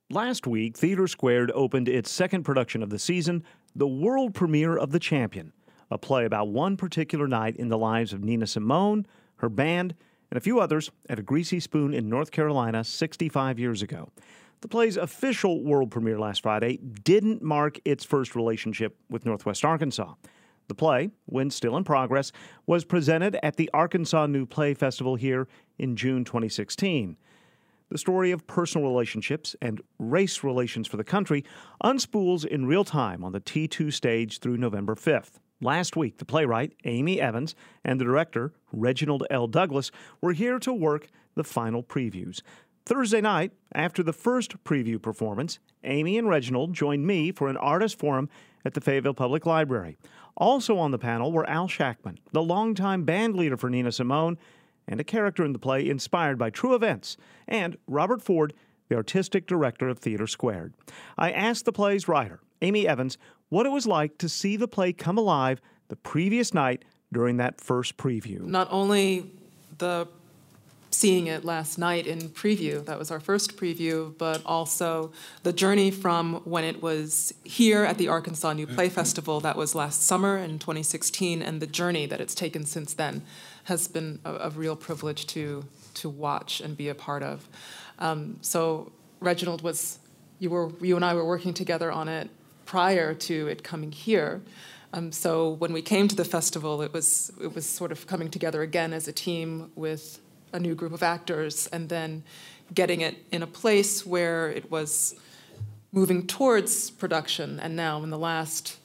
Last week, Theater Squared opened its second production of the season, the world premiere of The Champion, a play about one particular night in the lives of Nina Simone, her band, and a few others at a Greasy Spoon in North Carolina 65 years ago. The play's official world premiere last Friday didn't mark its first relationship with Northwest Arkansas. The play, when still in progress, was presented at the Arkansas New Play Festival here in June 2016. The story of personal relationships and race relations for the country unspools in real time on the T2 stage through November 5th. Last week, the playwright, Amy Evans, and the director, Reginald L. Douglas, were here to work the final previews. Thursday night, after the first preview performance, Amy and Reginald joined me for an artist forum at the Fayetteville Public Library. Also on the panel were Al Shackman, the longtime band leader for Nina Simone, and a character in the play inspired by true events, and Robert Ford, the artistic director of Theater Squared. I asked the play's writer, Amy Evans, what it was like to see the play come alive the previous night during that first preview. Not only the seeing it last night in preview, that was our first preview, but also the journey from when it was here at the Arkansas New Play Festival, that was last summer in 2016, and the journey that it's taken since then has been a real privilege to watch and be a part of. So Reginald, you and I were working together on it prior to it coming here. So when we came to the festival, it was sort of coming together again as a team with a new group of actors, and then getting it in a place where it was moving towards production. And now in the last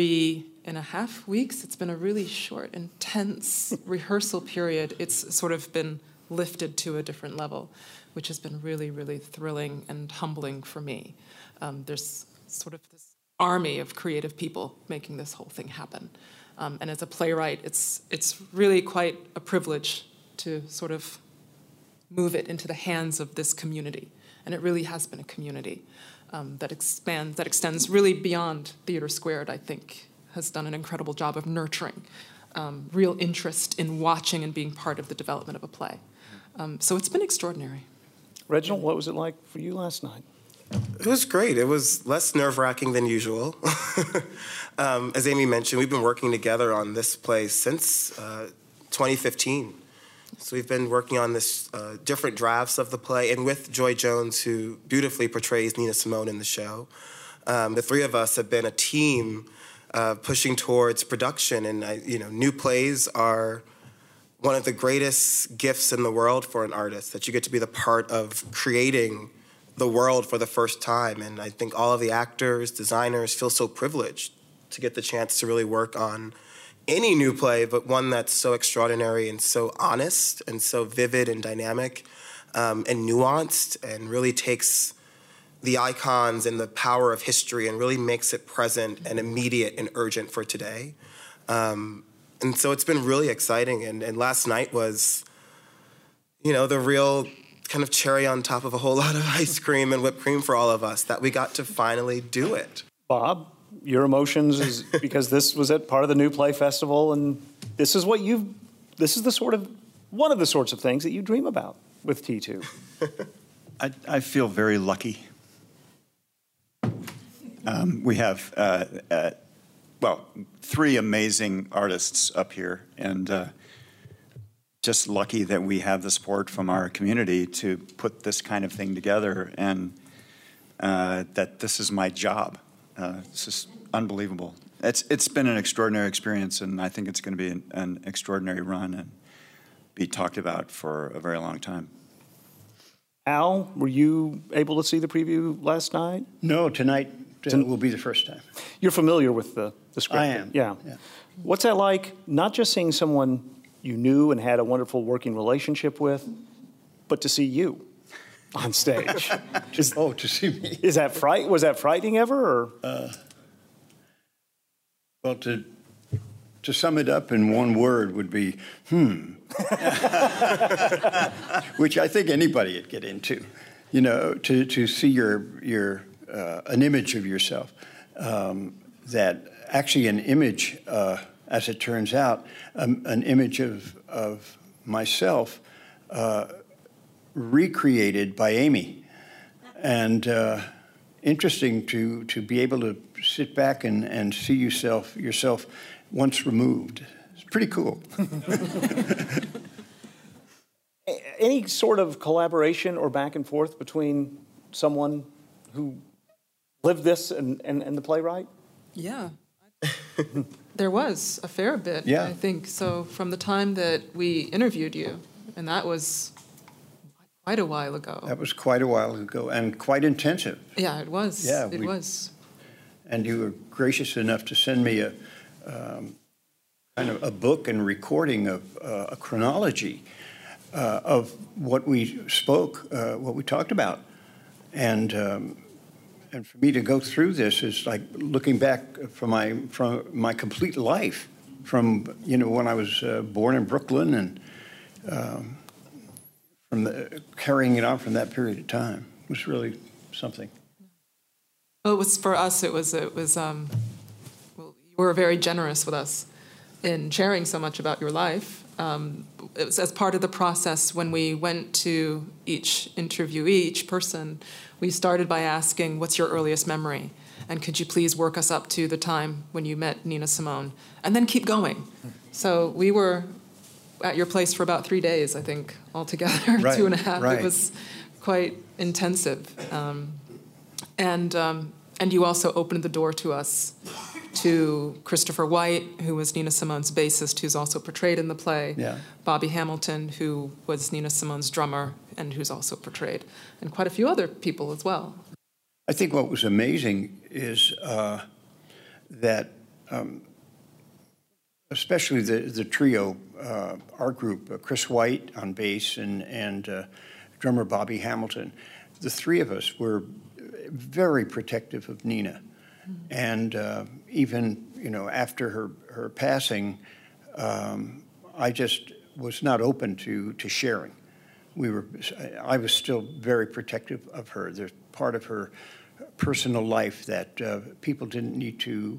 3.5 weeks, it's been a really short, intense rehearsal period. It's sort of been lifted to a different level, which has been really, really thrilling and humbling for me. There's sort of this army of creative people making this whole thing happen. And as a playwright, it's really quite a privilege to sort of move it into the hands of this community. And it really has been a community that extends really beyond Theater Squared, I think, has done an incredible job of nurturing real interest in watching and being part of the development of a play. So it's been extraordinary. Reginald, what was it like for you last night? It was great. It was less nerve-wracking than usual. As Amy mentioned, we've been working together on this play since 2015. So we've been working on this different drafts of the play, and with Joy Jones, who beautifully portrays Nina Simone in the show. The three of us have been a team pushing towards production, and new plays are one of the greatest gifts in the world for an artist, that you get to be the part of creating the world for the first time. And I think all of the actors, designers feel so privileged to get the chance to really work on any new play, but one that's so extraordinary and so honest and so vivid and dynamic and nuanced, and really takes the icons and the power of history and really makes it present and immediate and urgent for today. And so it's been really exciting. And last night was, the real kind of cherry on top of a whole lot of ice cream and whipped cream for all of us, that we got to finally do it. Bob, your emotions is because this was at part of the New Play Festival, and this is one of the sorts of things that you dream about with T2. I feel very lucky. We have, three amazing artists up here, and just lucky that we have the support from our community to put this kind of thing together, and that this is my job. This is unbelievable. It's been an extraordinary experience, and I think it's going to be an extraordinary run and be talked about for a very long time. Al, were you able to see the preview last night? No, tonight will be the first time. You're familiar with the script? I am. Yeah. What's that like, not just seeing someone you knew and had a wonderful working relationship with, but to see you on stage? To see me. Was that frightening ever? Or? Well, to sum it up in one word would be, which I think anybody would get into. To see your an image of yourself, that actually an image, as it turns out, an image of myself recreated by Amy. and interesting to be able to sit back and see yourself once removed. It's pretty cool. Any sort of collaboration or back and forth between someone who lived this and the playwright? Yeah. There was a fair bit, Yeah. I think. So from the time that we interviewed you, and that was quite a while ago. That was quite a while ago and quite intensive. Yeah, it was. Yeah, it was. And you were gracious enough to send me a kind of a book and recording of a chronology of what we spoke, what we talked about, and for me to go through this is like looking back from my complete life, from when I was born in Brooklyn and carrying it on from that period of time was really something. Well, it was for us. It was. Well, you were very generous with us in sharing so much about your life. It was as part of the process when we went to each interviewee, each person. We started by asking, "What's your earliest memory?" And could you please work us up to the time when you met Nina Simone, and then keep going. So we were at your place for about 3 days, I think, altogether, Right, 2.5. right. It was quite intensive. And you also opened the door to us to Christopher White, who was Nina Simone's bassist, who's also portrayed in the play, Yeah. Bobby Hamilton, who was Nina Simone's drummer and who's also portrayed, and quite a few other people as well. I think what was amazing is that, especially the trio, our group, Chris White on bass and drummer Bobby Hamilton, the three of us were very protective of Nina. And even, after her passing, I just was not open to sharing. I was still very protective of her. There's part of her personal life that people didn't need to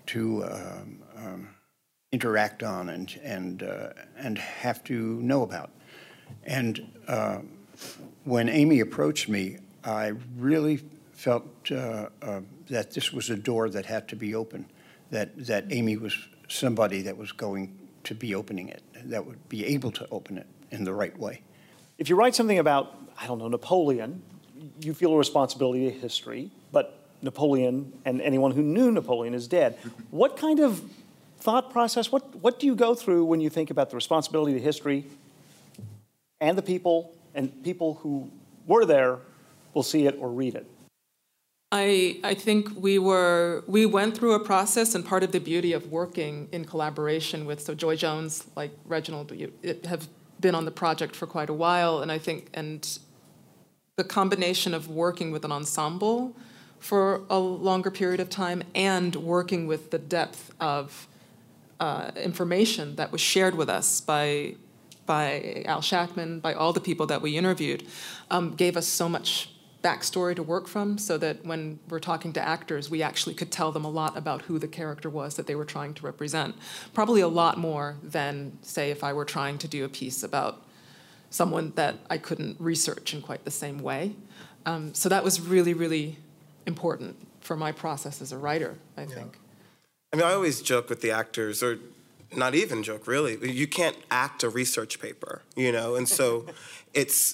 interact on and have to know about. And when Amy approached me, I really felt that this was a door that had to be open, that Amy was somebody that was going to be opening it, that would be able to open it in the right way. If you write something about, I don't know, Napoleon, you feel a responsibility to history, but Napoleon and anyone who knew Napoleon is dead. What kind of thought process, what do you go through when you think about the responsibility to history and the people, and people who were there will see it or read it? I think we went through a process, and part of the beauty of working in collaboration with, so Joy Jones, like Reginald, have been on the project for quite a while, and I think, and the combination of working with an ensemble for a longer period of time and working with the depth of information that was shared with us by Al Shackman, by all the people that we interviewed, gave us so much backstory to work from, so that when we're talking to actors, we actually could tell them a lot about who the character was that they were trying to represent. Probably a lot more than, say, if I were trying to do a piece about someone that I couldn't research in quite the same way. So that was really, really important for my process as a writer, I think. I mean, I always joke with the actors, or not even joke, really. You can't act a research paper, and so it's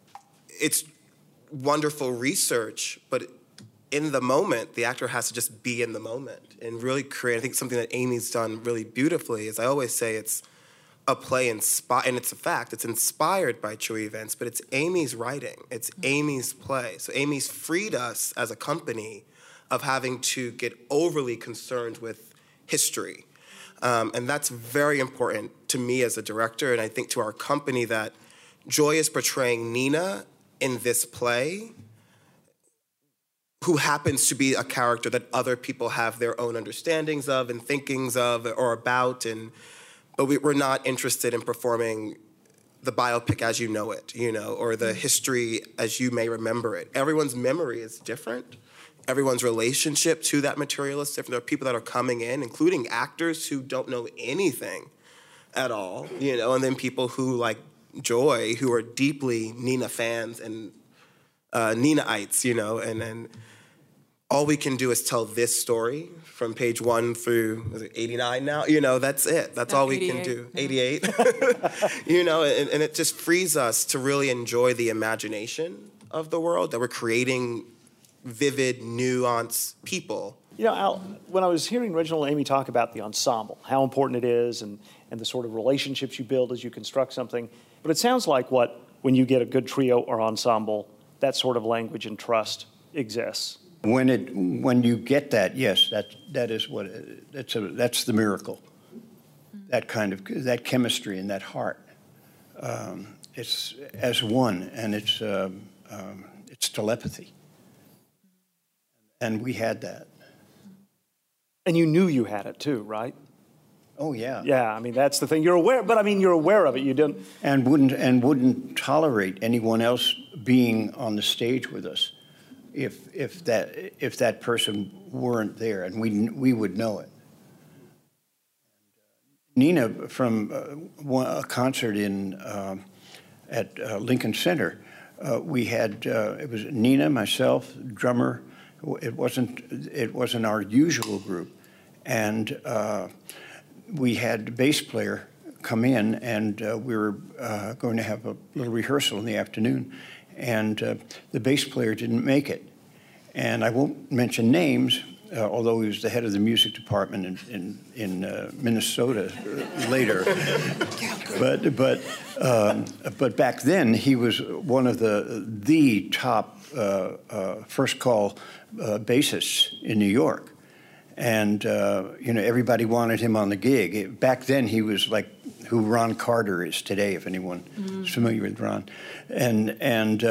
wonderful research, but in the moment, the actor has to just be in the moment and really create. I think something that Amy's done really beautifully is, I always say, it's a play and it's a fact. It's inspired by true events, but it's Amy's writing. It's Amy's play. So Amy's freed us as a company of having to get overly concerned with history. And that's very important to me as a director, and I think to our company, that Joy is portraying Nina in this play, who happens to be a character that other people have their own understandings of and thinkings of or about, but we're not interested in performing the biopic as you know it, or the history as you may remember it. Everyone's memory is different. Everyone's relationship to that material is different. There are people that are coming in, including actors who don't know anything at all, and then people who, like Joy, who are deeply Nina fans and Nina-ites, and all we can do is tell this story from page 1 through, is it 89 now? That's it. That's all we can do. 88. And it just frees us to really enjoy the imagination of the world, that we're creating vivid, nuanced people. Al, when I was hearing Reginald and Amy talk about the ensemble, how important it is, and the sort of relationships you build as you construct something, but it sounds like when you get a good trio or ensemble, that sort of language and trust exists. When you get that, yes, that is what that's the miracle. That kind of that chemistry and that heart. It's as one, and it's telepathy. And we had that. And you knew you had it too, right? Oh yeah. Yeah, I mean that's the thing. You're aware, but I mean you're aware of it. You didn't and wouldn't tolerate anyone else being on the stage with us if that person weren't there, and we would know it. Nina, from a concert at Lincoln Center, we had it was Nina, myself, drummer. It wasn't our usual group, and we had the bass player come in, and we were going to have a little rehearsal in the afternoon, and the bass player didn't make it. And I won't mention names, although he was the head of the music department in Minnesota later. But back then he was one of the top first call bassists in New York. And, everybody wanted him on the gig. Back then, he was like who Ron Carter is today, if anyone is familiar with Ron. And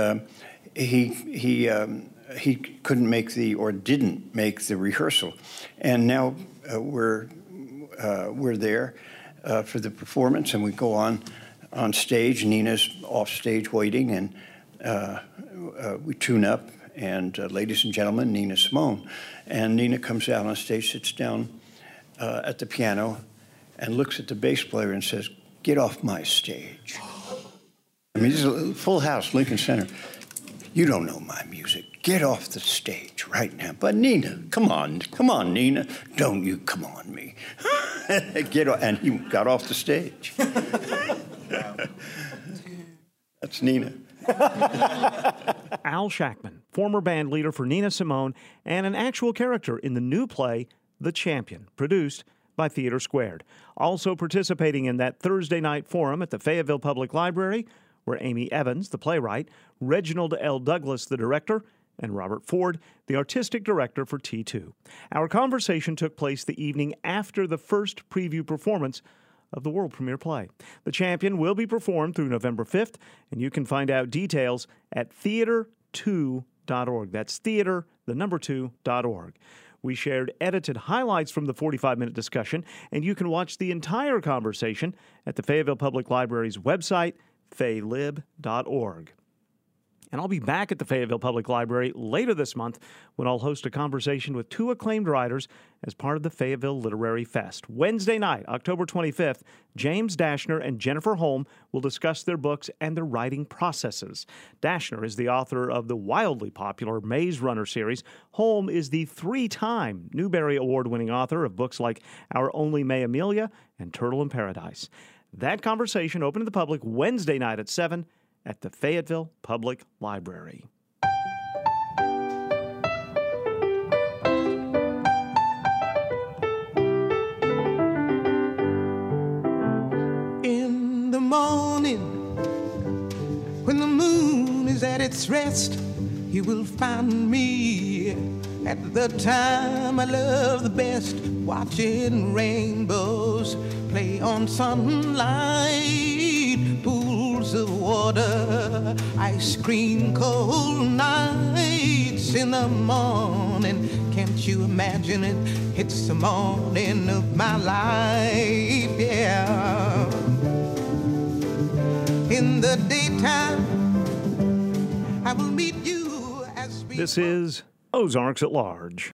he couldn't make didn't make the rehearsal. And now we're there for the performance, and we go on stage. Nina's off stage waiting, and we tune up. And ladies and gentlemen, Nina Simone. And Nina comes out on stage, sits down at the piano, and looks at the bass player and says, "Get off my stage." I mean, this is a full house, Lincoln Center. "You don't know my music. Get off the stage right now." "But Nina, come on, Nina. Don't you come on me." Get off. And he got off the stage. That's Nina. Al Shackman, former band leader for Nina Simone and an actual character in the new play, The Champion, produced by Theater Squared. Also participating in that Thursday night forum at the Fayetteville Public Library were Amy Evans, the playwright, Reginald L. Douglas, the director, and Robert Ford, the artistic director for T2. Our conversation took place the evening after the first preview performance of the world premiere play. The Champion will be performed through November 5th, and you can find out details at theater2.org. That's theater, the number 2.org. We shared edited highlights from the 45-minute discussion, and you can watch the entire conversation at the Fayetteville Public Library's website, faylib.org. And I'll be back at the Fayetteville Public Library later this month when I'll host a conversation with two acclaimed writers as part of the Fayetteville Literary Fest. Wednesday night, October 25th, James Dashner and Jennifer Holm will discuss their books and their writing processes. Dashner is the author of the wildly popular Maze Runner series. Holm is the 3-time Newbery Award-winning author of books like Our Only May Amelia and Turtle in Paradise. That conversation open to the public Wednesday night at 7 at the Fayetteville Public Library. In the morning, when the moon is at its rest, you will find me at the time I love the best, watching rainbows play on sunlight, pools of water, ice cream, cold nights in the morning. Can't you imagine it? It's the morning of my life, yeah. In the daytime, I will meet you as we... This is Ozarks at Large.